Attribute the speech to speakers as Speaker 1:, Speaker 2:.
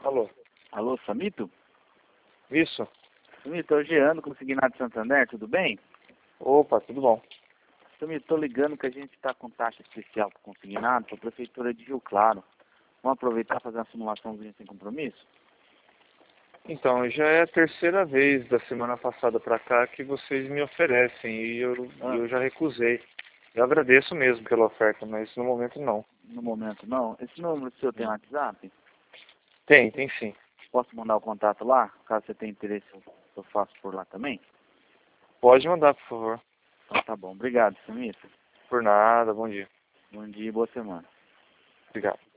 Speaker 1: Alô?
Speaker 2: Alô, Samito?
Speaker 1: Isso?
Speaker 2: Samito, é o Jean do Consignado de Santander, tudo bem?
Speaker 1: Opa, tudo bom.
Speaker 2: Samito, tô ligando que a gente está com taxa especial para consignado para a Prefeitura de Rio Claro. Vamos aproveitar e fazer uma simulaçãozinha sem compromisso?
Speaker 1: Então, já é a terceira vez da semana passada pra cá que vocês me oferecem e eu já recusei. Eu agradeço mesmo pela oferta, mas no momento não.
Speaker 2: No momento não. Esse número seu tem WhatsApp?
Speaker 1: Tem sim.
Speaker 2: Posso mandar o contato lá? Caso você tenha interesse, eu faço por lá também?
Speaker 1: Pode mandar, por favor.
Speaker 2: Então tá bom. Obrigado, Samito.
Speaker 1: Por nada, bom dia.
Speaker 2: Bom dia e boa semana.
Speaker 1: Obrigado.